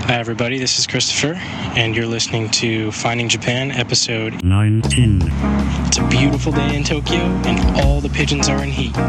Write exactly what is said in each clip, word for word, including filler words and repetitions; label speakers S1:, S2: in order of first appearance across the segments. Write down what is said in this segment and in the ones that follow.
S1: Hi everybody, this is Christopher, and you're listening to Finding Japan, episode
S2: nineteen.
S1: It's a beautiful day in Tokyo, and all the pigeons are in heat.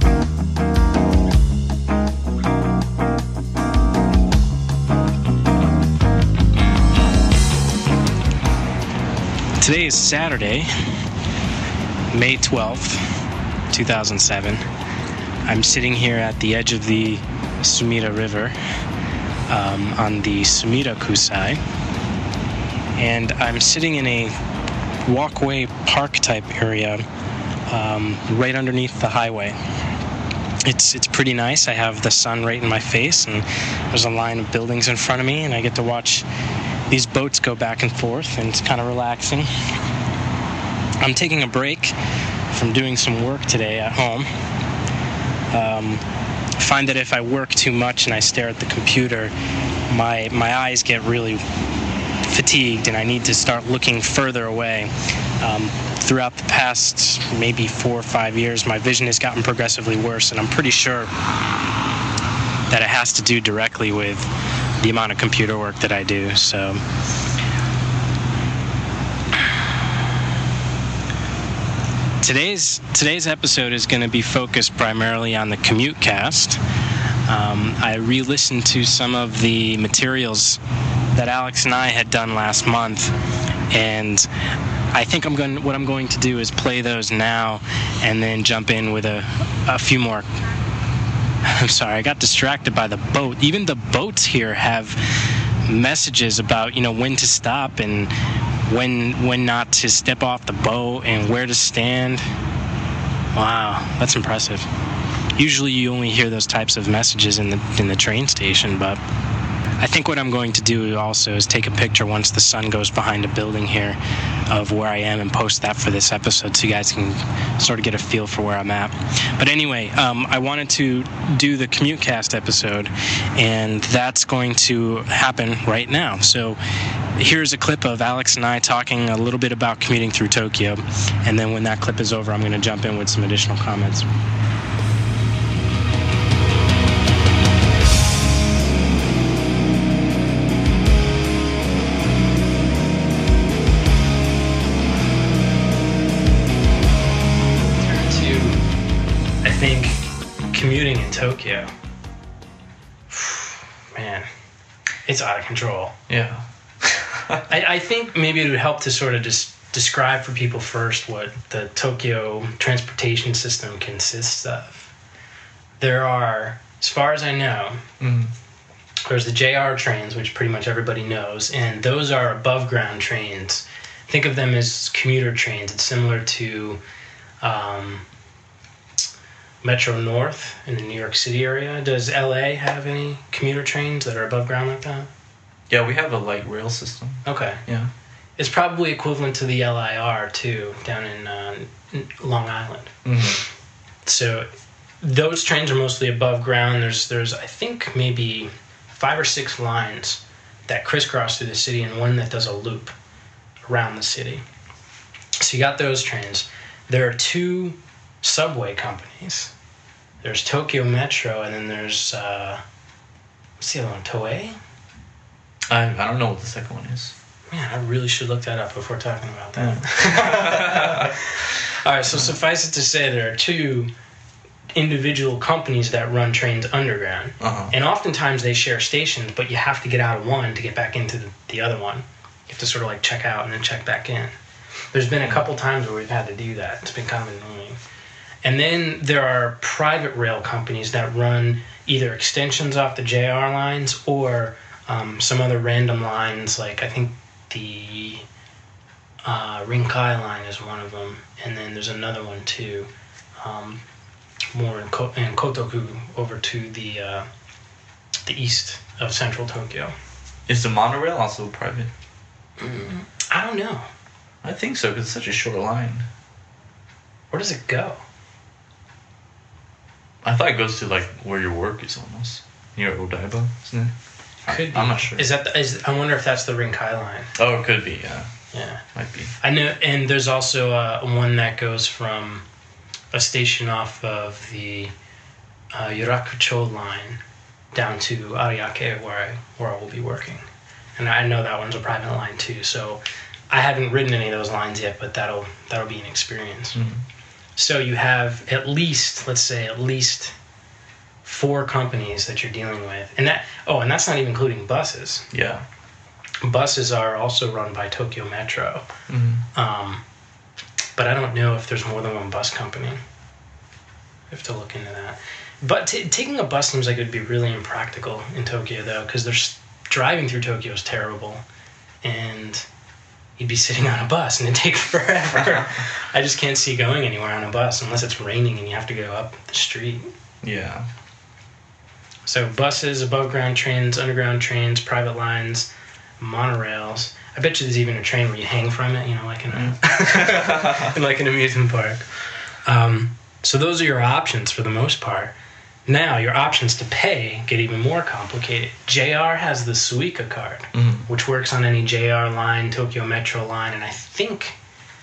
S1: Today is Saturday, May twelfth, two thousand seven. I'm sitting here at the edge of the Sumida River, um, on the Sumida Kusai, and I'm sitting in a walkway park type area um, right underneath the highway. It's it's pretty nice. I have the sun right in my face, and there's a line of buildings in front of me, and I get to watch these boats go back and forth, and it's kind of relaxing. I'm taking a break from doing some work today at home. Um, I find that if I work too much and I stare at the computer, my my eyes get really fatigued, and I need to start looking further away. Um, throughout the past maybe four or five years, my vision has gotten progressively worse, and I'm pretty sure that it has to do directly with the amount of computer work that I do. So today's today's episode is going to be focused primarily on the commute cast. Um, I re-listened to some of the materials that Alex and I had done last month, and I think I'm going. What I'm going to do is play those now, and then jump in with a a few more. I'm sorry, I got distracted by the boat. Even the boats here have messages about, you know, when to stop and when when not to step off the boat and where to stand. Wow, that's impressive. Usually you only hear those types of messages in the in the train station, but I think what I'm going to do also is take a picture once the sun goes behind a building here of where I am and post that for this episode so you guys can sort of get a feel for where I'm at. But anyway, um, I wanted to do the commute cast episode, and that's going to happen right now. So here's a clip of Alex and I talking a little bit about commuting through Tokyo, and then when that clip is over, I'm going to jump in with some additional comments. Commuting in Tokyo, man, it's out of control.
S2: Yeah.
S1: I, I think maybe it would help to sort of just describe for people first what the Tokyo transportation system consists of. There are, as far as I know, mm. there's the J R trains, which pretty much everybody knows, and those are above ground trains. Think of them as commuter trains. It's similar to um, Metro North in the New York City area. Does L A have any commuter trains that are above ground like that?
S2: Yeah, we have a light rail system.
S1: Okay.
S2: Yeah.
S1: It's probably equivalent to the L I R, too, down in uh, Long Island.
S2: Mm-hmm.
S1: So those trains are mostly above ground. There's, there's I think, maybe five or six lines that crisscross through the city and one that does a loop around the city. So you got those trains. There are two subway companies. There's Tokyo Metro, and then there's uh, what's the other one? Toei?
S2: I I don't know what the second one is.
S1: Man, I really should look that up before talking about that. All right, so suffice it to say, there are two individual companies that run trains underground,
S2: uh-huh.
S1: and oftentimes they share stations, but you have to get out of one to get back into the, the other one. You have to sort of like check out and then check back in. There's been a couple times where we've had to do that. It's been kind of annoying. And then there are private rail companies that run either extensions off the J R lines or um, some other random lines, like I think the uh, Rinkai line is one of them, and then there's another one too, um, more in, Ko- in Kotoku over to the uh, the east of central Tokyo.
S2: Is the monorail also private?
S1: Mm, I don't know.
S2: I think so, because it's such a short line.
S1: Where does it go?
S2: I thought it goes to, like, where your work is almost. Near Odaiba, isn't it?
S1: Could be.
S2: I'm not sure.
S1: Is that the, is, I wonder if that's the Rinkai line.
S2: Oh, it could be, yeah.
S1: Yeah.
S2: Might be.
S1: I know, and there's also uh, one that goes from a station off of the uh, Yurakucho line down to Ariake, where I where I will be working. and I know that one's a private line too. So I haven't ridden any of those lines yet, but that'll that'll be an experience.
S2: Mm-hmm.
S1: So you have at least, let's say, at least four companies that you're dealing with, and that oh, and that's not even including buses.
S2: Yeah.
S1: Buses are also run by Tokyo Metro,
S2: Mm-hmm.
S1: um, but I don't know if there's more than one bus company. I have to look into that. But t- taking a bus seems like it would be really impractical in Tokyo, though, because there's driving through Tokyo is terrible, and you'd be sitting on a bus and it'd take forever. I just can't see going anywhere on a bus unless it's raining and you have to go up the street.
S2: Yeah.
S1: So buses, above ground trains, underground trains, private lines, monorails. I bet you there's even a train where you hang from it, you know, like in a in like an amusement park. Um, so those are your options for the most part. Now your options to pay get even more complicated. J R has the Suica card,
S2: Mm-hmm.
S1: which works on any J R line, Tokyo Metro line, and I think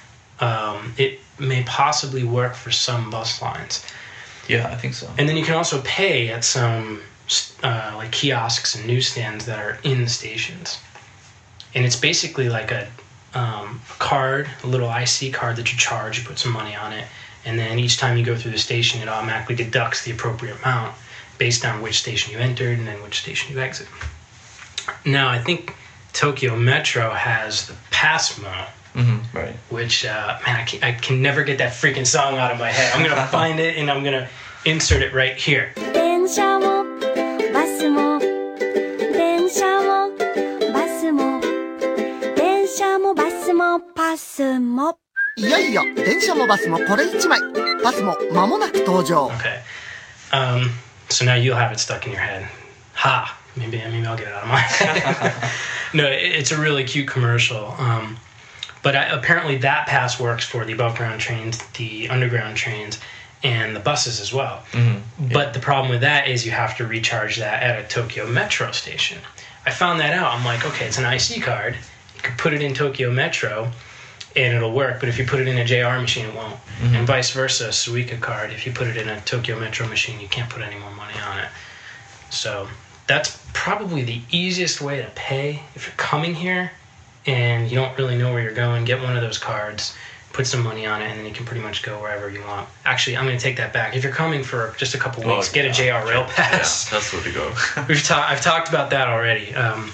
S1: um, it may possibly work for some bus lines.
S2: Yeah, I think so.
S1: And then you can also pay at some uh, like kiosks and newsstands that are in the stations. And it's basically like a, um, a card, a little I C card that you charge. You put some money on it, and then each time you go through the station, it automatically deducts the appropriate amount based on which station you entered and then which station you exit. Now, I think Tokyo Metro has the Passmo,
S2: Mm-hmm. Right.
S1: which, uh, man, I can, I can never get that freaking song out of my head. I'm going to find it, and I'm going to insert it right here.
S3: 電車もバスも電車もバスも電車もバスもパスも
S4: いよいよ電車もバスもこれ一枚バスも間もなく登場
S1: Okay. Um, so now you'll have it stuck in your head. Ha! Maybe, maybe I'll get it out of my head. No, it, it's a really cute commercial. Um, but I, apparently that pass works for the above ground trains, the underground trains, and the buses as well.
S2: Mm-hmm.
S1: But the problem with that is you have to recharge that at a Tokyo Metro station. I found that out. I'm like, okay, it's an I C card. You could put it in Tokyo Metro, and it'll work. But if you put it in a J R machine, it won't.
S2: Mm-hmm.
S1: And vice versa, a Suica card, if you put it in a Tokyo Metro machine, you can't put any more money on it. So that's probably the easiest way to pay. If you're coming here and you don't really know where you're going, get one of those cards, put some money on it, and then you can pretty much go wherever you want. Actually, I'm going to take that back. If you're coming for just a couple weeks,
S2: Oh,
S1: get a
S2: yeah.
S1: J R Rail Pass.
S2: Yeah, that's where to go.
S1: We've ta- I've talked about that already. Um,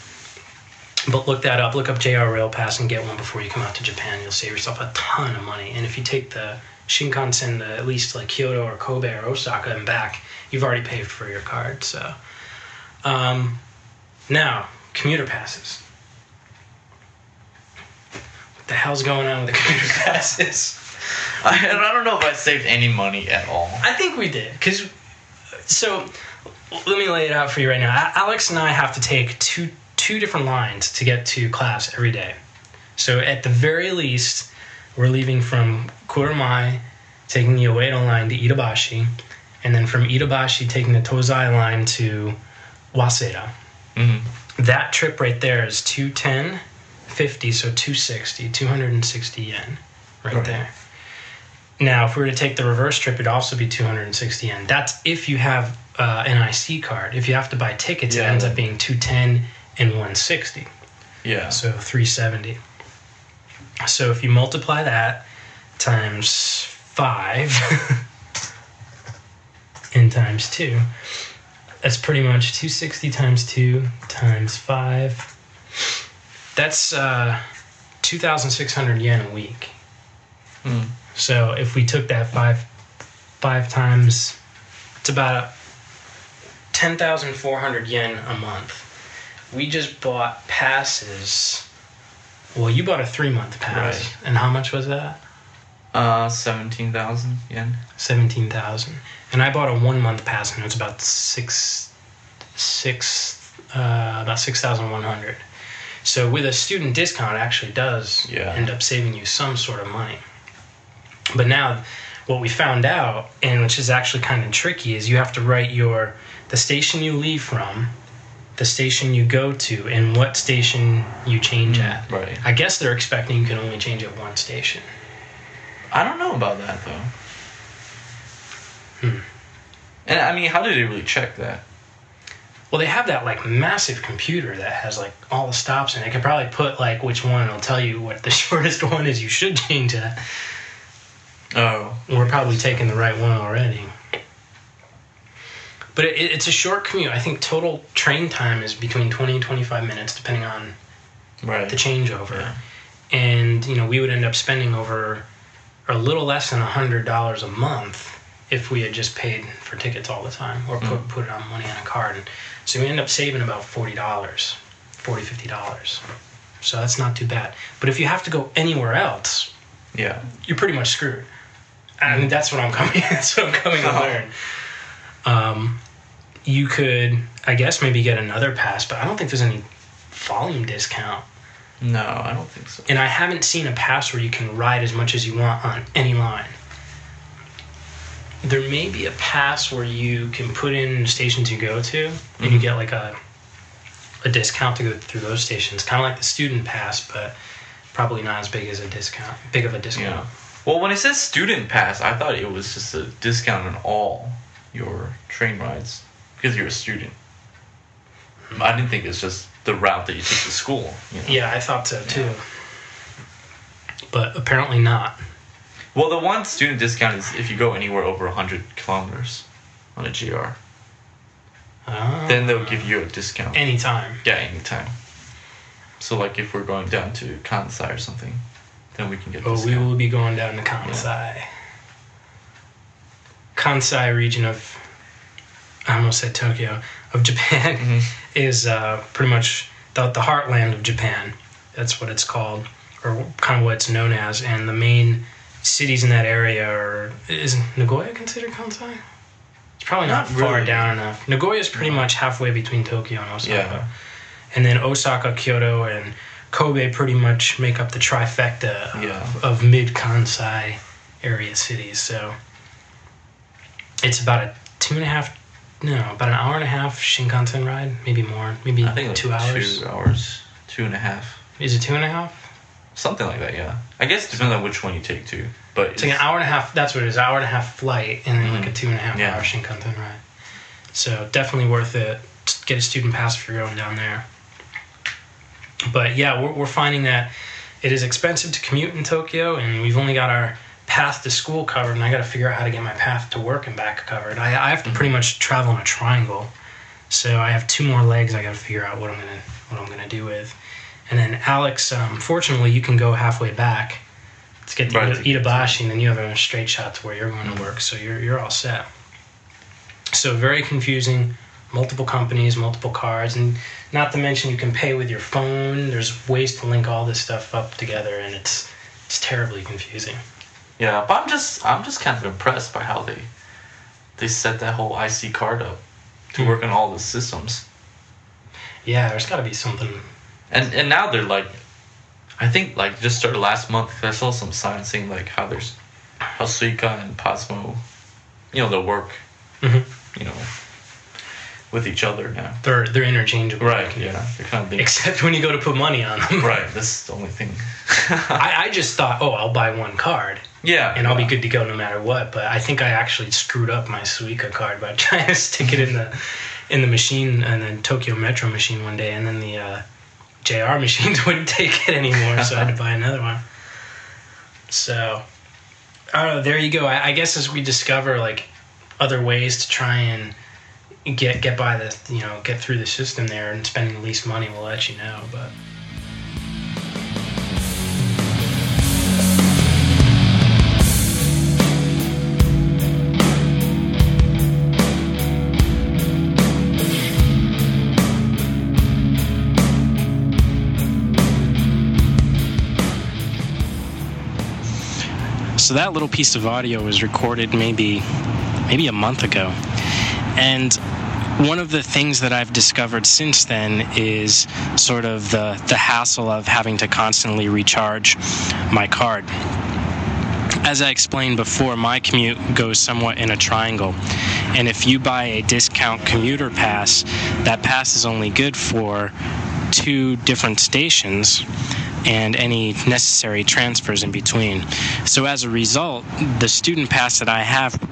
S1: but look that up. Look up J R Rail Pass and get one before you come out to Japan. You'll save yourself a ton of money. And if you take the Shinkansen to at least like Kyoto or Kobe or Osaka and back, you've already paid for your card. So um, now, commuter passes. What the hell's going on with the commuter passes?
S2: I, I don't know if I saved any money at all.
S1: I think we did. Cause, so let me lay it out for you right now. A- Alex and I have to take two two different lines to get to class every day. So at the very least, we're leaving from Kurumai, taking the Uedo line to Itabashi, and then from Itabashi taking the Tozai line to Waseda.
S2: Mm-hmm.
S1: That trip right there is two ten fifty, so two sixty, two hundred sixty yen right,
S2: Right.
S1: there. Now, if we were to take the reverse trip, it'd also be two hundred sixty yen. That's if you have uh, an I C card. If you have to buy tickets,
S2: Yeah.
S1: it ends up being two ten and one sixty,
S2: Yeah.
S1: so three seventy. So if you multiply that times five and times two, that's pretty much two sixty times two times five. That's uh, two thousand six hundred yen a week.
S2: Mm.
S1: So if we took that five five times, it's about ten thousand four hundred yen a month. We just bought passes. Well, you bought a three-month pass.
S2: Right.
S1: And how much was that?
S2: Uh, seventeen thousand yen.
S1: seventeen thousand. And I bought a one-month pass, and it was about six, six, uh, about six thousand one hundred. So with a student discount, it actually does
S2: Yeah.
S1: end up saving you some sort of money. But now, what we found out, and which is actually kind of tricky, is you have to write your the station you leave from, the station you go to, and what station you change at.
S2: Right.
S1: I guess they're expecting you can only change at one station.
S2: I don't know about that though.
S1: Hmm.
S2: And I mean, how did they really check that?
S1: Well, they have that like massive computer that has like all the stops, and they could probably put like which one, and it'll tell you what the shortest one is. You should change that.
S2: Oh.
S1: We're probably taking the right one already. But it, it's a short commute. I think total train time is between twenty and twenty-five minutes, depending on
S2: Right.
S1: the changeover.
S2: Yeah.
S1: And, you know, we would end up spending over or a little less than one hundred dollars a month if we had just paid for tickets all the time or put,
S2: Mm.
S1: put it on money on a card. And so we end up saving about forty dollars, forty dollars, fifty dollars. So that's not too bad. But if you have to go anywhere else,
S2: Yeah.
S1: you're pretty much screwed. I mean, that's what I'm coming. That's what I'm coming to
S2: Oh.
S1: learn. Um, you could, I guess, maybe get another pass, but I don't think there's any volume discount.
S2: No, I don't think so.
S1: And I haven't seen a pass where you can ride as much as you want on any line. There may be a pass where you can put in stations you go to, and
S2: Mm-hmm.
S1: you get like a a discount to go through those stations, kind of like the student pass, but probably not as big as a discount. Big of a discount.
S2: Yeah. Well, when it says student pass, I thought it was just a discount on all your train rides because you're a student. I didn't think it's just the route that you take to school. You know?
S1: Yeah, I thought so too. But apparently not.
S2: Well, the one student discount is if you go anywhere over one hundred kilometers on a G R.
S1: Oh.
S2: Then they'll give you a discount.
S1: Anytime.
S2: Yeah, anytime. So, like, if we're going down to Kansai or something, then we can get a
S1: Oh, we
S2: discount.
S1: will be going down to Kansai. Kansai region of, I almost said Tokyo, of Japan
S2: Mhm.
S1: is uh, pretty much the, the heartland of Japan. That's what it's called, or kind of what it's known as. And the main cities in that area are, is Nagoya considered Kansai? It's probably not,
S2: Not
S1: far
S2: really.
S1: down enough. Nagoya is pretty much halfway between Tokyo and Osaka.
S2: Yeah.
S1: And then Osaka, Kyoto, and Kobe pretty much make up the trifecta of,
S2: Yeah.
S1: of mid-Kansai area cities. So it's about a two and a half, no, about an hour and a half Shinkansen ride, maybe more, maybe
S2: I think like
S1: two hours.
S2: Two hours. Two and a half.
S1: Is it two and a half?
S2: Something like that, yeah. I guess it depends on which one you take, too. But
S1: It's like an hour and a half, that's what it is, hour and a half flight, and then like a two and a half
S2: Yeah.
S1: hour Shinkansen ride. So definitely worth it. Just get a student pass if you're going down there. But yeah, we're, we're finding that it is expensive to commute in Tokyo, and we've only got our path to school covered, and I got to figure out how to get my path to work and back covered. I, I have to pretty much travel in a triangle, so I have two more legs I got to figure out what I'm gonna what I'm gonna do with. And then Alex, um, fortunately, you can go halfway back to get to
S2: Right.
S1: Ita- Itabashi, and then you have a straight shot to where you're going to work, so you're you're all set. So very confusing. Multiple companies, multiple cards, and not to mention you can pay with your phone. There's ways to link all this stuff up together, and it's it's terribly confusing.
S2: Yeah, but I'm just I'm just kind of impressed by how they they set that whole I C card up to
S1: Hmm.
S2: work on all the systems.
S1: Yeah, there's got to be something.
S2: And and now they're like, I think like just started last month. I saw some signs saying like how there's how Suica and Pasmo, you know, they'll work,
S1: Mhm.
S2: you know, with each other now.
S1: They're they're interchangeable.
S2: Right. Yeah. They're kind of big.
S1: Except when you go to put money on them.
S2: Right. This is the only thing.
S1: I, I just thought, oh, I'll buy one card
S2: yeah.
S1: and I'll be
S2: yeah.
S1: good to go no matter what. But I think I actually screwed up my Suica card by trying to stick it in the in the machine and then Tokyo Metro machine one day, and then the uh, J R machines wouldn't take it anymore, so I had to buy another one. So, I don't know. There you go. I, I guess as we discover like other ways to try and get get by the you know get through the system there and spending the least money, we'll let you know. But. So that little piece of audio was recorded maybe maybe a month ago. And one of the things that I've discovered since then is sort of the, the hassle of having to constantly recharge my card. As I explained before, my commute goes somewhat in a triangle. And if you buy a discount commuter pass, that pass is only good for two different stations and any necessary transfers in between. So as a result, the student pass that I have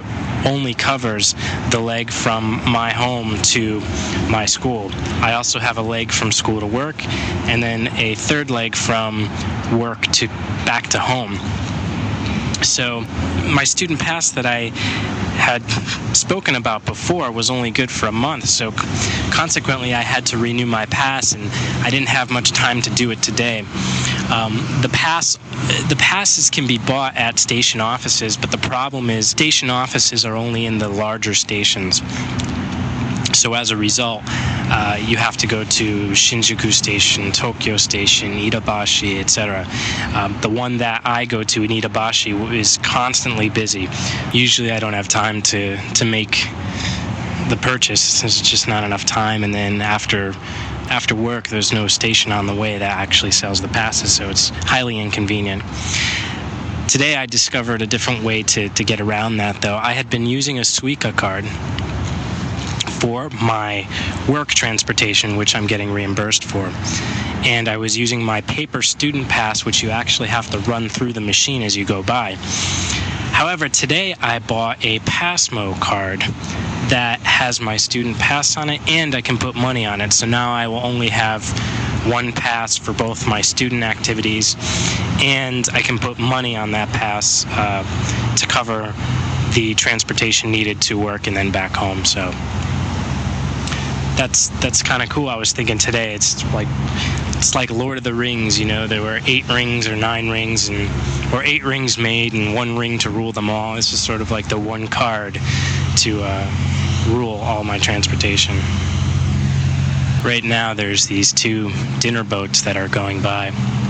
S1: only covers the leg from my home to my school. I also have a leg from school to work, and then a third leg from work to back to home. So my student pass that I had spoken about before was only good for a month, so consequently I had to renew my pass, and I didn't have much time to do it today. Um, the pass, the passes can be bought at station offices, but the problem is station offices are only in the larger stations. So as a result, uh, you have to go to Shinjuku Station, Tokyo Station, Itabashi, et cetera. Um, the one that I go to in Itabashi is constantly busy. Usually I don't have time to, to make the purchase. There's just not enough time. And then after after work, there's no station on the way that actually sells the passes, so it's highly inconvenient. Today I discovered a different way to, to get around that, though. I had been using a Suica card for my work transportation, which I'm getting reimbursed for. And I was using my paper student pass, which you actually have to run through the machine as you go by. However, today I bought a Passmo card that has my student pass on it, and I can put money on it. So now I will only have one pass for both my student activities, and I can put money on that pass uh, to cover the transportation needed to work and then back home. So that's that's kind of cool. I was thinking today, it's like it's like Lord of the Rings, you know, there were eight rings or nine rings, and or eight rings made and one ring to rule them all. This is sort of like the one card to uh, rule all my transportation. Right now there's these two dinner boats that are going by.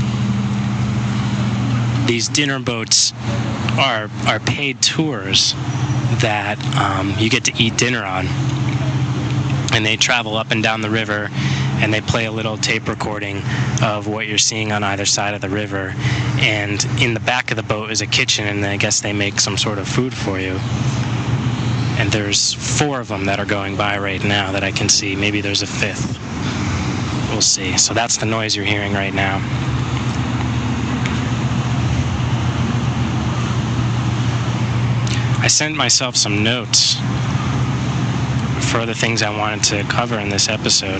S1: These dinner boats are are paid tours that um, you get to eat dinner on. And they travel up and down the river, and they play a little tape recording of what you're seeing on either side of the river. And in the back of the boat is a kitchen, and I guess they make some sort of food for you. And there's four of them that are going by right now that I can see. Maybe there's a fifth. We'll see. So that's the noise you're hearing right now. I sent myself some notes for other things I wanted to cover in this episode.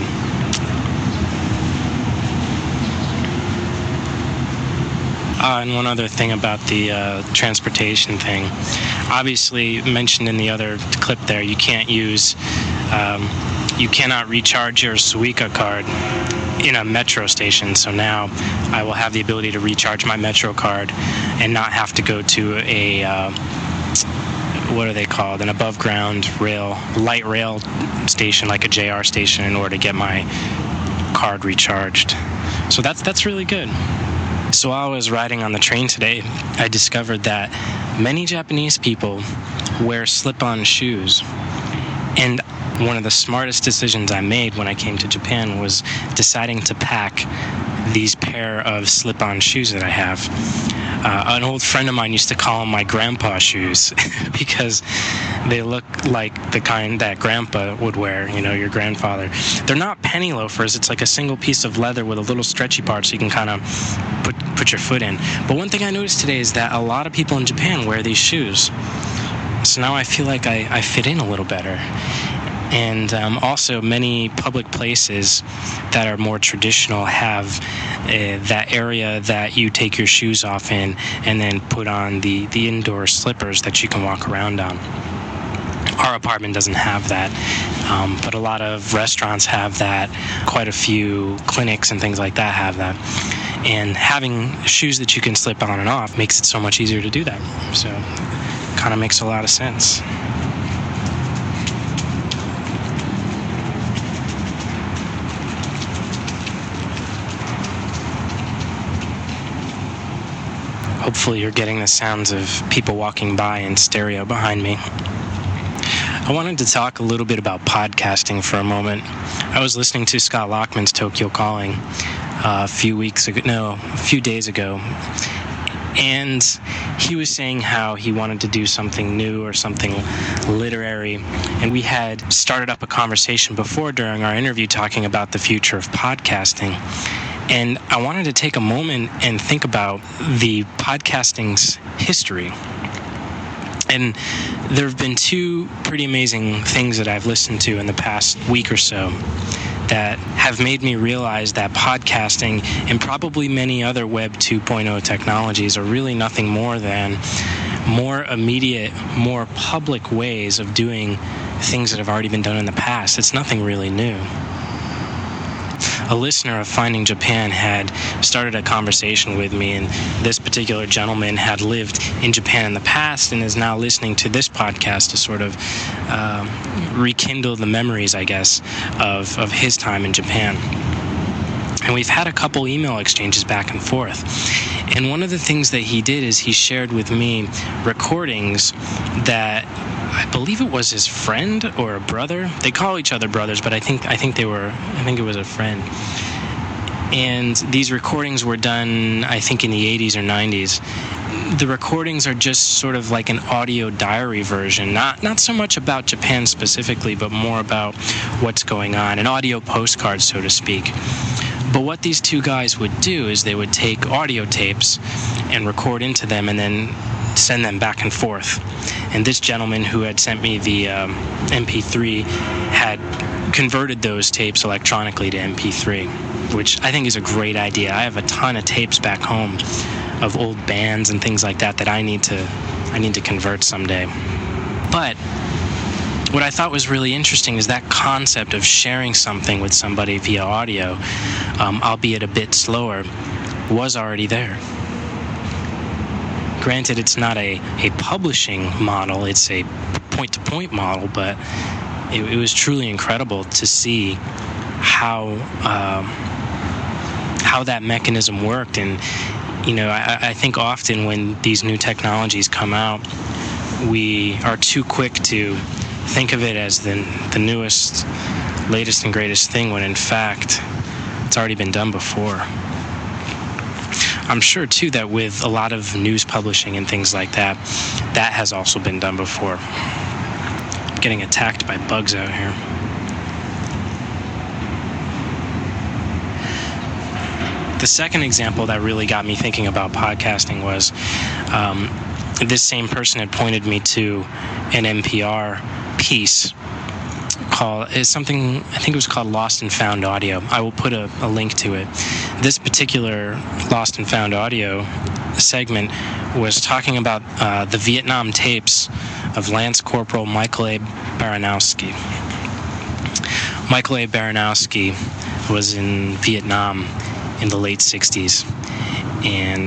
S1: Uh, and one other thing about the uh, transportation thing. Obviously, mentioned in the other clip there, you can't use, um, you cannot recharge your Suica card in a metro station. So now I will have the ability to recharge my metro card and not have to go to a uh, what are they called, an above ground rail, light rail station, like a J R station, in order to get my card recharged. So that's that's really good. So while I was riding on the train today, I discovered that many Japanese people wear slip-on shoes. And one of the smartest decisions I made when I came to Japan was deciding to pack these pair of slip-on shoes that I have. Uh, an old friend of mine used to call them my grandpa shoes because they look like the kind that grandpa would wear, you know, your grandfather. They're not penny loafers. It's like a single piece of leather with a little stretchy part so you can kind of put, put your foot in. But one thing I noticed today is that a lot of people in Japan wear these shoes. So now I feel like I, I fit in a little better. And um, also many public places that are more traditional have uh, that area that you take your shoes off in and then put on the, the indoor slippers that you can walk around on. Our apartment doesn't have that, um, but a lot of restaurants have that. Quite a few clinics and things like that have that. And having shoes that you can slip on and off makes it so much easier to do that. So it kind of makes a lot of sense. Hopefully you're getting the sounds of people walking by in stereo behind me. I wanted to talk a little bit about podcasting for a moment. I was listening to Scott Lockman's Tokyo Calling uh, a few weeks ago, no, a few days ago. And he was saying how he wanted to do something new or something literary. And we had started up a conversation before during our interview talking about the future of podcasting. And I wanted to take a moment and think about the podcasting's history. And there have been two pretty amazing things that I've listened to in the past week or so that have made me realize that podcasting and probably many other Web two point oh technologies are really nothing more than more immediate, more public ways of doing things that have already been done in the past. It's nothing really new. A listener of Finding Japan had started a conversation with me, and this particular gentleman had lived in Japan in the past and is now listening to this podcast to sort of uh, rekindle the memories, I guess, of, of his time in Japan. And we've had a couple email exchanges back and forth. And one of the things that he did is he shared with me recordings that I believe it was his friend or a brother. They call each other brothers, but I think I think they were I think it was a friend. And these recordings were done, I think, in the eighties or nineties. The recordings are just sort of like an audio diary version, not not so much about Japan specifically, but more about what's going on, an audio postcard, so to speak. But what these two guys would do is they would take audio tapes and record into them and then send them back and forth. And this gentleman who had sent me the um, M P three had converted those tapes electronically to M P three, which I think is a great idea. I have a ton of tapes back home of old bands and things like that that I need to I need to convert someday. But what I thought was really interesting is that concept of sharing something with somebody via audio, um, albeit a bit slower, was already there. Granted, it's not a, a publishing model, it's a point-to-point model, but it, it was truly incredible to see how uh, how that mechanism worked. And, you know, I, I think often when these new technologies come out, we are too quick to think of it as the the newest, latest and greatest thing, when in fact it's already been done before. I'm sure too that with a lot of news publishing and things like that, that has also been done before. I'm getting attacked by bugs out here. The second example that really got me thinking about podcasting was um, this same person had pointed me to an N P R piece called is something I think it was called Lost and Found Audio. I will put a, a link to it. This particular Lost and Found Audio segment was talking about uh, the Vietnam tapes of Lance Corporal Michael A. Baranowski. Michael A. Baranowski was in Vietnam in the late sixties, and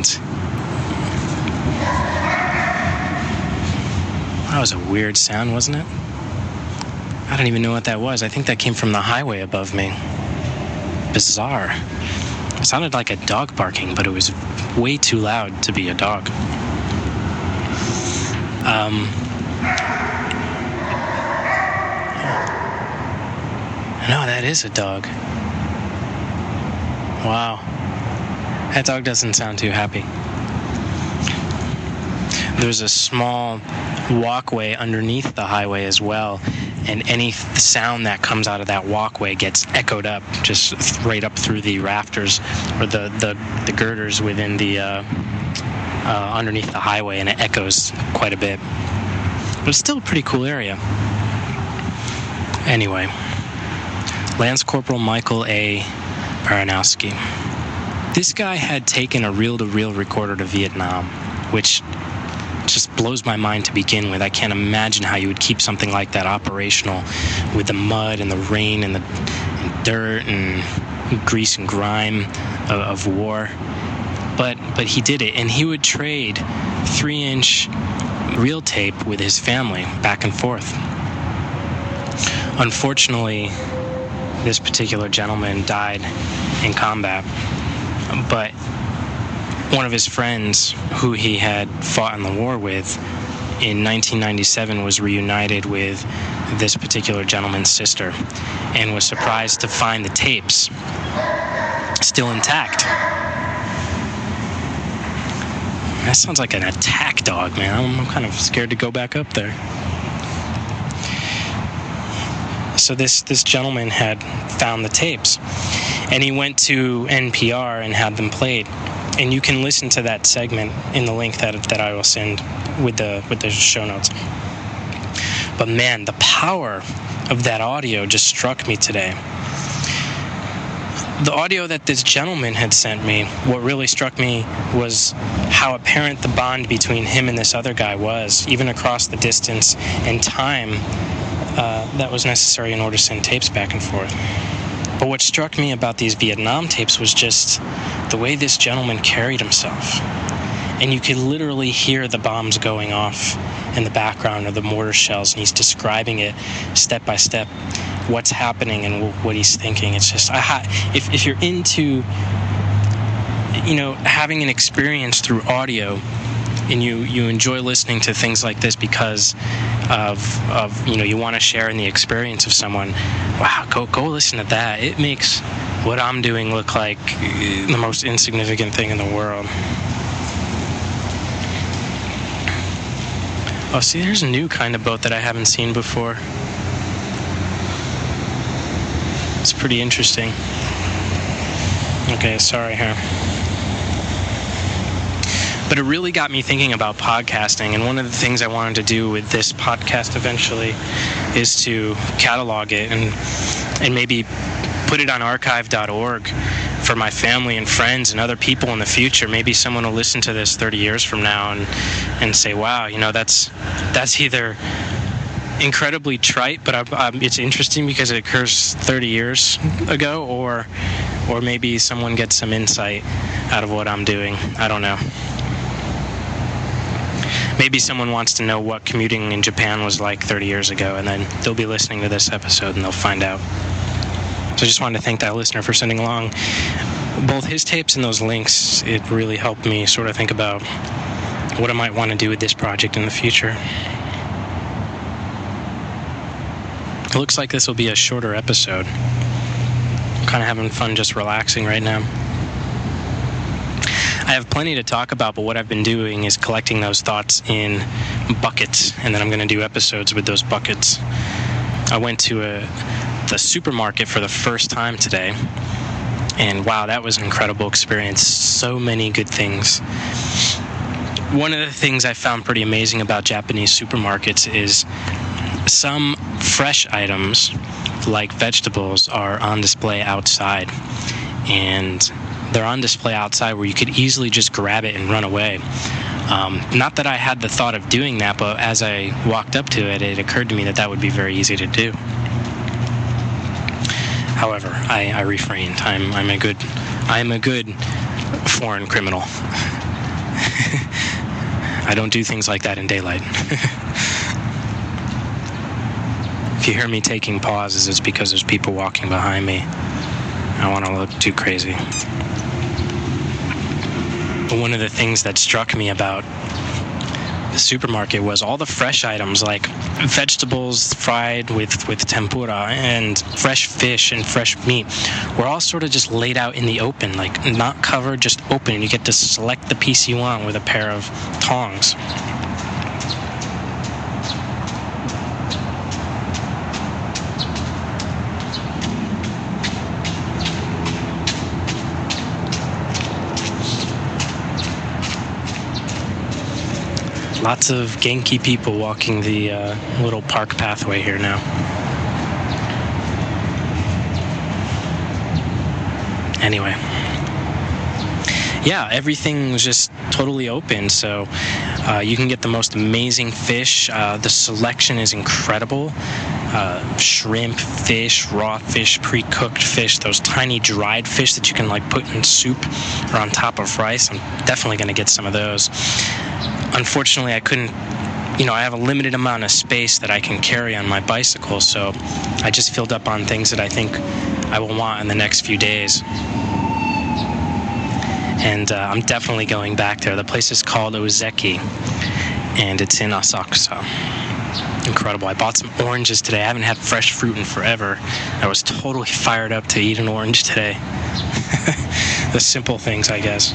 S1: that was a weird sound, wasn't it? I don't even know what that was. I think that came from the highway above me. Bizarre. It sounded like a dog barking, but it was way too loud to be a dog. Um, no, that is a dog. Wow. That dog doesn't sound too happy. There's a small walkway underneath the highway as well, and any sound that comes out of that walkway gets echoed up, just right up through the rafters or the, the, the girders within the uh, uh, underneath the highway, and it echoes quite a bit. But it's still a pretty cool area. Anyway, Lance Corporal Michael A. Baranowski. This guy had taken a reel-to-reel recorder to Vietnam, which just blows my mind to begin with. I can't imagine how you would keep something like that operational with the mud and the rain and the and dirt and grease and grime of, of war. But but he did it, and he would trade three-inch reel tape with his family back and forth. Unfortunately, this particular gentleman died in combat, but one of his friends who he had fought in the war with in nineteen ninety-seven was reunited with this particular gentleman's sister and was surprised to find the tapes still intact. That sounds like an attack dog, man. I'm, I'm kind of scared to go back up there. So this, this gentleman had found the tapes, and he went to N P R and had them played. and you can listen to that segment in the link that that I will send with the with the show notes. But man, the power of that audio just struck me today. The audio that this gentleman had sent me, what really struck me was how apparent the bond between him and this other guy was, even across the distance and time uh, that was necessary in order to send tapes back and forth. But what struck me about these Vietnam tapes was just the way this gentleman carried himself. And you could literally hear the bombs going off in the background of the mortar shells, and he's describing it step by step, what's happening and w- what he's thinking. It's just, I ha- if if you're into, you know, having an experience through audio, and you, you enjoy listening to things like this because of of you know you want to share in the experience of someone, wow, go go listen to that. It makes what I'm doing look like the most insignificant thing in the world. Oh, see, there's a new kind of boat that I haven't seen before. It's pretty interesting. Okay, sorry here. But it really got me thinking about podcasting, and one of the things I wanted to do with this podcast eventually is to catalog it and and maybe put it on archive dot org for my family and friends and other people in the future. Maybe someone will listen to this thirty years from now and and say, wow, you know, that's that's either incredibly trite, but I'm, I'm, it's interesting because it occurs thirty years ago, or or maybe someone gets some insight out of what I'm doing. I don't know. Maybe someone wants to know what commuting in Japan was like thirty years ago, and then they'll be listening to this episode and they'll find out. So I just wanted to thank that listener for sending along both his tapes and those links. It really helped me sort of think about what I might want to do with this project in the future. It looks like this will be a shorter episode. I'm kind of having fun just relaxing right now. I have plenty to talk about, but what I've been doing is collecting those thoughts in buckets, and then I'm going to do episodes with those buckets. I went to a, the supermarket for the first time today, and wow, that was an incredible experience. So many good things. One of the things I found pretty amazing about Japanese supermarkets is some fresh items, like vegetables, are on display outside, and they're on display outside where you could easily just grab it and run away. Um, not that I had the thought of doing that, but as I walked up to it, it occurred to me that that would be very easy to do. However, I, I refrained. I'm I'm a good I'm a good foreign criminal. I don't do things like that in daylight. If you hear me taking pauses, it's because there's people walking behind me. I don't want to look too crazy. But one of the things that struck me about the supermarket was all the fresh items, like vegetables fried with, with tempura and fresh fish and fresh meat, were all sort of just laid out in the open, like not covered, just open, and you get to select the piece you want with a pair of tongs. Lots of Genki people walking the uh, little park pathway here now. Anyway. Yeah, everything was just totally open, so uh, you can get the most amazing fish. Uh, the selection is incredible. Uh, shrimp, fish, raw fish, pre-cooked fish, those tiny dried fish that you can like put in soup or on top of rice. I'm definitely going to get some of those. Unfortunately, I couldn't, you know, I have a limited amount of space that I can carry on my bicycle, so I just filled up on things that I think I will want in the next few days. And uh, I'm definitely going back there. The place is called Ozeki, and it's in Asakusa. Incredible. I bought some oranges today. I haven't had fresh fruit in forever. I was totally fired up to eat an orange today. The simple things, I guess.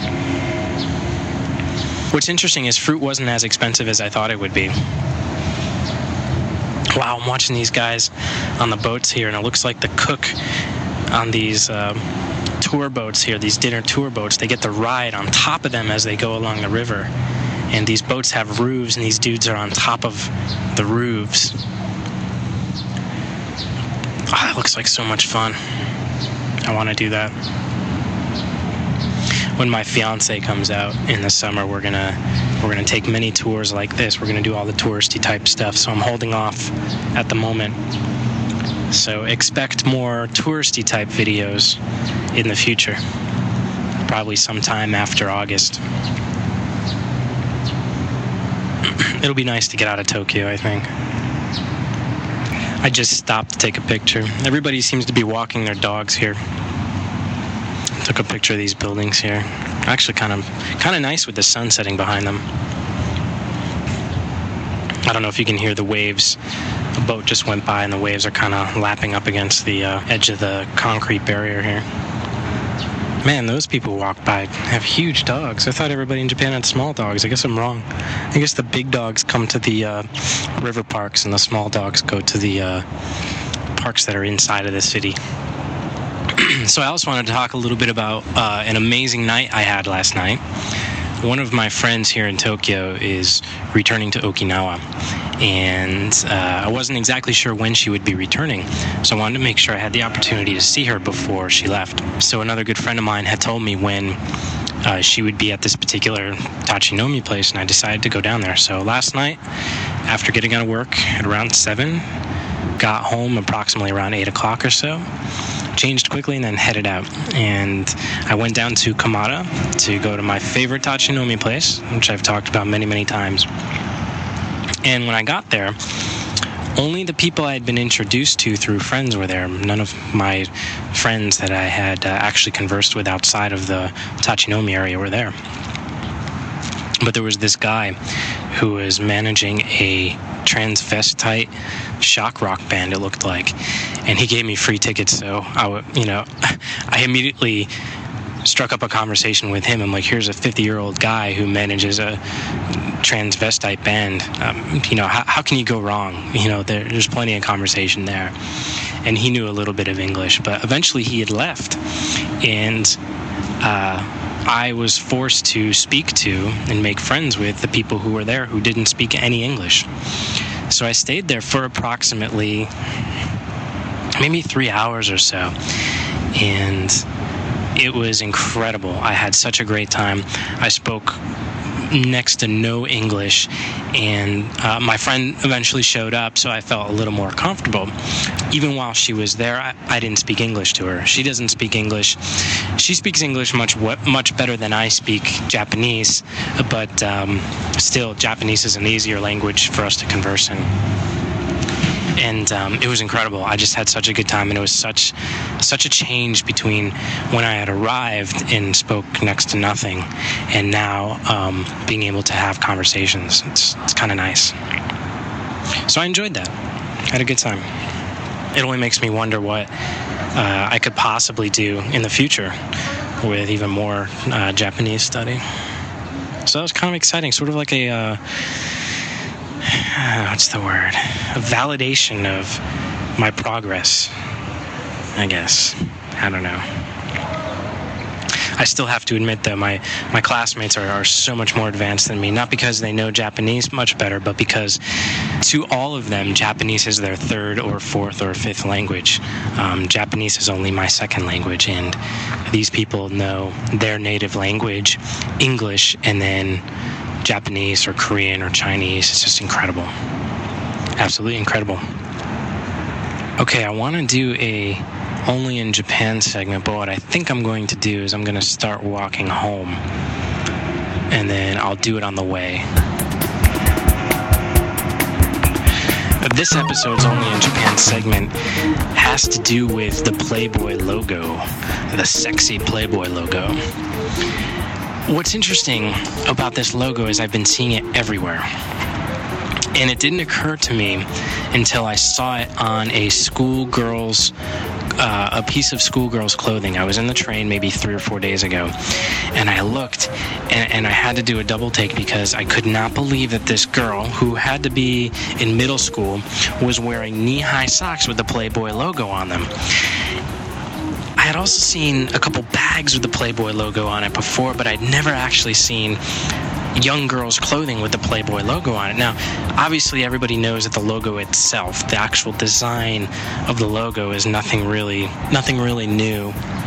S1: What's interesting is fruit wasn't as expensive as I thought it would be. Wow, I'm watching these guys on the boats here, and it looks like the cook on these uh, tour boats here, these dinner tour boats. They get to ride on top of them as they go along the river. And these boats have roofs, and these dudes are on top of the roofs. Oh, it looks like so much fun. I want to do that. When my fiance comes out in the summer, we're gonna we're gonna take many tours like this. We're gonna do all the touristy type stuff. So I'm holding off at the moment. So expect more touristy type videos in the future. Probably sometime after August. It'll be nice to get out of Tokyo, I think. I just stopped to take a picture. Everybody seems to be walking their dogs here. Took a picture of these buildings here. Actually kind of kind of nice with the sun setting behind them. I don't know if you can hear the waves. A boat just went by and the waves are kind of lapping up against the uh, edge of the concrete barrier here. Man, those people walk by have huge dogs. I thought everybody in Japan had small dogs. I guess I'm wrong. I guess the big dogs come to the uh, river parks and the small dogs go to the uh, parks that are inside of the city. So I also wanted to talk a little bit about uh, an amazing night I had last night. One of my friends here in Tokyo is returning to Okinawa, and uh, I wasn't exactly sure when she would be returning, so I wanted to make sure I had the opportunity to see her before she left. So another good friend of mine had told me when uh, she would be at this particular Tachinomi place, and I decided to go down there. So last night, after getting out of work at around seven, got home approximately around eight o'clock or so, changed quickly, and then headed out. And I went down to Kamada to go to my favorite Tachinomi place, which I've talked about many, many times. And when I got there, only the people I had been introduced to through friends were there. None of my friends that I had uh, actually conversed with outside of the Tachinomi area were there. But there was this guy who was managing a transvestite shock rock band, it looked like, and he gave me free tickets. So I, w- you know, I immediately struck up a conversation with him. I'm like, here's a fifty-year-old guy who manages a transvestite band. Um, you know, how, how can you go wrong? You know, there, there's plenty of conversation there. And he knew a little bit of English, but eventually he had left, and uh, I was forced to speak to and make friends with the people who were there who didn't speak any English. So I stayed there for approximately maybe three hours or so, and it was incredible. I had such a great time. I spoke next to no English, and uh, my friend eventually showed up, so I felt a little more comfortable. Even while she was there, I, I didn't speak English to her. She doesn't speak English. She speaks English much much better than I speak Japanese, but um, still, Japanese is an easier language for us to converse in. And um, it was incredible. I just had such a good time, and it was such such a change between when I had arrived and spoke next to nothing, and now um, being able to have conversations. It's it's kind of nice. So I enjoyed that. I had a good time. It only makes me wonder what uh, I could possibly do in the future with even more uh, Japanese study. So that was kind of exciting, sort of like a... Uh, what's the word? A validation of my progress, I guess. I don't know. I still have to admit, though, my, my classmates are, are so much more advanced than me, not because they know Japanese much better, but because to all of them, Japanese is their third or fourth or fifth language. Um, Japanese is only my second language, and these people know their native language, English, and then Japanese or Korean or Chinese. It's just incredible. Absolutely incredible. Okay, I want to do a only in Japan segment, but what I think I'm going to do is I'm going to start walking home, and then I'll do it on the way. This episode's only in Japan segment has to do with the Playboy logo, the sexy Playboy logo. What's interesting about this logo is I've been seeing it everywhere. And it didn't occur to me until I saw it on a schoolgirl's, uh, a piece of schoolgirl's clothing. I was in the train maybe three or four days ago, and I looked, and, and I had to do a double take because I could not believe that this girl, who had to be in middle school, was wearing knee-high socks with the Playboy logo on them. I had also seen a couple bags with the Playboy logo on it before, but I'd never actually seen young girls' clothing with the Playboy logo on it. Now, obviously, everybody knows that the logo itself, the actual design of the logo, is nothing really, nothing really new,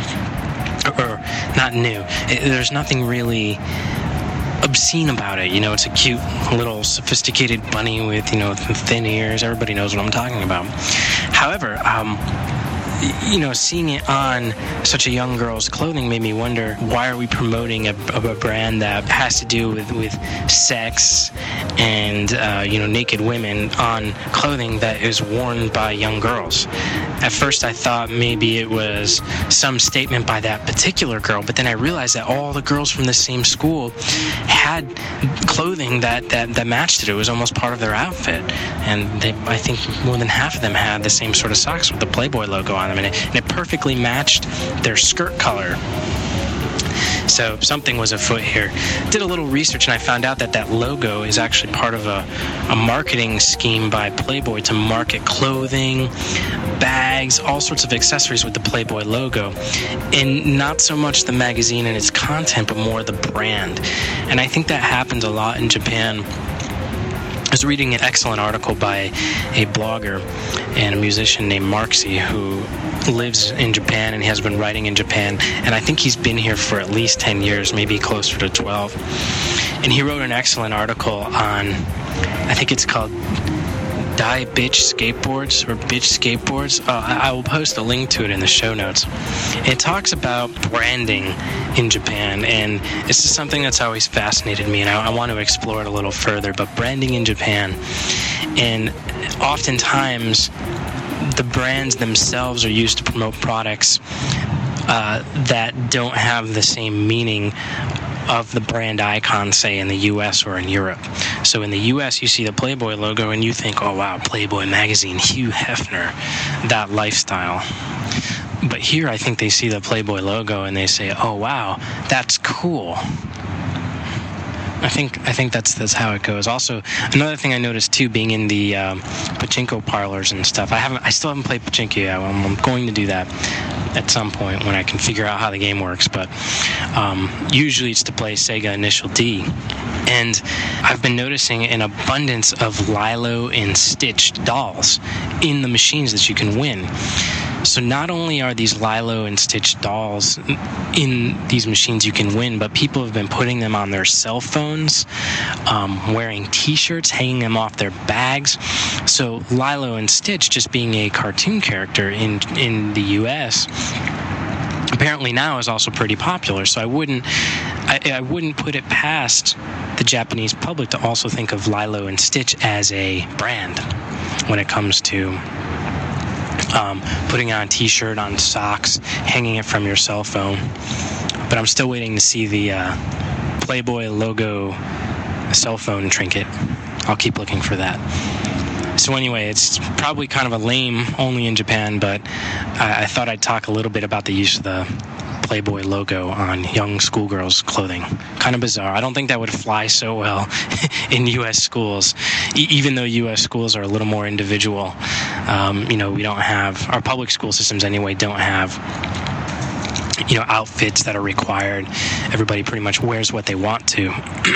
S1: or not new. It, there's nothing really obscene about it. You know, it's a cute little sophisticated bunny with, you know, thin ears. Everybody knows what I'm talking about. However, um, you know, seeing it on such a young girl's clothing made me wonder, why are we promoting a, a brand that has to do with, with sex and, uh, you know, naked women on clothing that is worn by young girls? At first I thought maybe it was some statement by that particular girl, but then I realized that all the girls from the same school had clothing that, that, that matched it. It was almost part of their outfit. And they, I think more than half of them had the same sort of socks with the Playboy logo on them, and it, and it perfectly matched their skirt color. So something was afoot here. Did a little research, and I found out that that logo is actually part of a, a marketing scheme by Playboy to market clothing, bags, all sorts of accessories with the Playboy logo. And not so much the magazine and its content, but more the brand. And I think that happens a lot in Japan. I was reading an excellent article by a blogger and a musician named Marksy, who lives in Japan and has been writing in Japan, and I think he's been here for at least ten years, maybe closer to twelve. And he wrote an excellent article on, I think it's called Die Bitch Skateboards, or Bitch Skateboards. Uh, I, I will post a link to it in the show notes. It talks about branding in Japan, and this is something that's always fascinated me, and I, I want to explore it a little further. But branding in Japan, and oftentimes the brands themselves are used to promote products uh, that don't have the same meaning of the brand icon, say, in the U S or in Europe. So in the U S, you see the Playboy logo and you think, oh wow, Playboy magazine, Hugh Hefner, that lifestyle. But here I think they see the Playboy logo and they say, oh wow, that's cool. I think I think that's that's how it goes. Also, another thing I noticed too, being in the um, pachinko parlors and stuff. I haven't, I still haven't played pachinko yet. I'm, I'm going to do that at some point when I can figure out how the game works. But um, usually it's to play Sega Initial D. And I've been noticing an abundance of Lilo and Stitch dolls in the machines that you can win. So not only are these Lilo and Stitch dolls in these machines you can win, but people have been putting them on their cell phones, um, wearing t-shirts, hanging them off their bags. So Lilo and Stitch, just being a cartoon character in in the U S, apparently now is also pretty popular. So I wouldn't I, I wouldn't put it past the Japanese public to also think of Lilo and Stitch as a brand when it comes to Um, putting on a t-shirt, on socks, hanging it from your cell phone. But I'm still waiting to see the uh, Playboy logo cell phone trinket. I'll keep looking for that. So anyway, it's probably kind of a lame only in Japan, but I, I thought I'd talk a little bit about the use of the Playboy logo on young schoolgirls' clothing. Kind of bizarre. I don't think that would fly so well in U S schools, e- even though U S schools are a little more individual. Um, you know, we don't have, our public school systems anyway don't have, you know, outfits that are required. Everybody pretty much wears what they want to.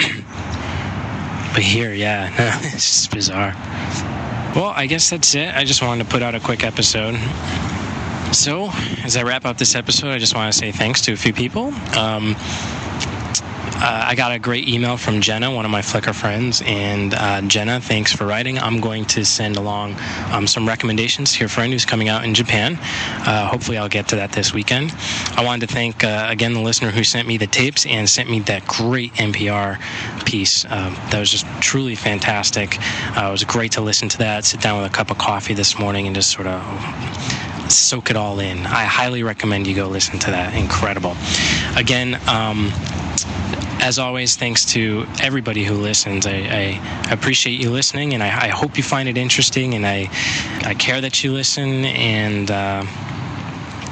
S1: But here, yeah, no, it's just bizarre. Well, I guess that's it. I just wanted to put out a quick episode. So, as I wrap up this episode, I just want to say thanks to a few people. Um, uh, I got a great email from Jenna, one of my Flickr friends, and uh, Jenna, thanks for writing. I'm going to send along um, some recommendations to your friend who's coming out in Japan. Uh, hopefully I'll get to that this weekend. I wanted to thank, uh, again, the listener who sent me the tapes and sent me that great N P R piece. Uh, that was just truly fantastic. Uh, it was great to listen to that, sit down with a cup of coffee this morning and just sort of soak it all in. I highly recommend you go listen to that. Incredible. Again, um, as always, thanks to everybody who listens. I, I appreciate you listening, and I, I hope you find it interesting, and I, I care that you listen, and uh,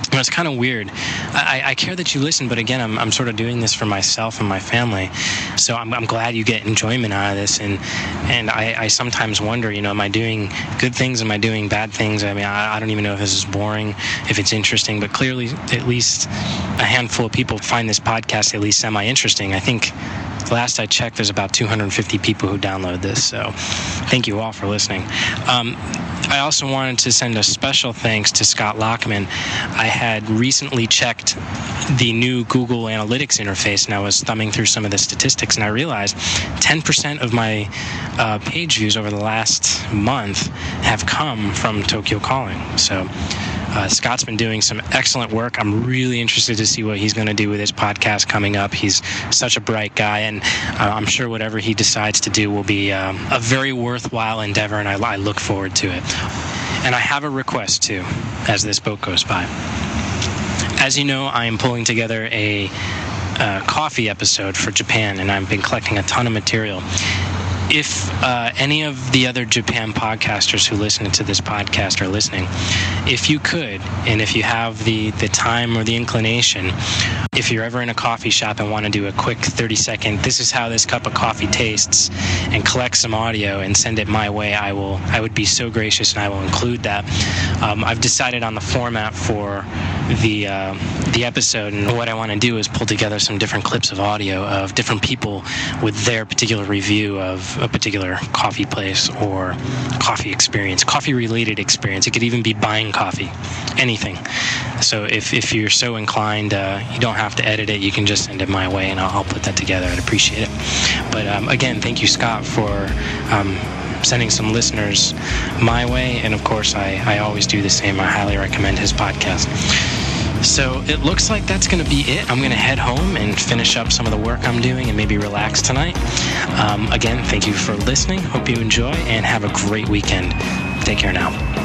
S1: You know, it's kind of weird. I, I care that you listen, but again, I'm I'm sort of doing this for myself and my family. So I'm I'm glad you get enjoyment out of this. And and I, I sometimes wonder, you know, am I doing good things? Am I doing bad things? I mean, I, I don't even know if this is boring, if it's interesting. But clearly, at least a handful of people find this podcast at least semi-interesting. I think last I checked, there's about two hundred fifty people who download this. So thank you all for listening. Um, I also wanted to send a special thanks to Scott Lockman. I had recently checked the new Google Analytics interface, and I was thumbing through some of the statistics, and I realized ten percent of my uh, page views over the last month have come from Tokyo Calling. So uh, Scott's been doing some excellent work. I'm really interested to see what he's going to do with his podcast coming up. He's such a bright guy, and uh, I'm sure whatever he decides to do will be um, a very worthwhile endeavor, and I, I look forward to it. And I have a request, too, as this boat goes by. As you know, I am pulling together a uh, coffee episode for Japan, and I've been collecting a ton of material. If uh, any of the other Japan podcasters who listen to this podcast are listening, if you could, and if you have the, the time or the inclination, if you're ever in a coffee shop and want to do a quick thirty second, this is how this cup of coffee tastes, and collect some audio and send it my way, I will. I would be so gracious, and I will include that. Um, I've decided on the format for the uh, the episode, and what I want to do is pull together some different clips of audio of different people with their particular review of a particular coffee place or coffee experience, coffee-related experience. It could even be buying coffee, anything. So if, if you're so inclined, uh, you don't have to edit it. You can just send it my way, and I'll, I'll put that together. I'd appreciate it. But um, again, thank you, Scott, for um, sending some listeners my way. And of course, I, I always do the same. I highly recommend his podcast. So it looks like that's going to be it. I'm going to head home and finish up some of the work I'm doing and maybe relax tonight. Um, again, thank you for listening. Hope you enjoy and have a great weekend. Take care now.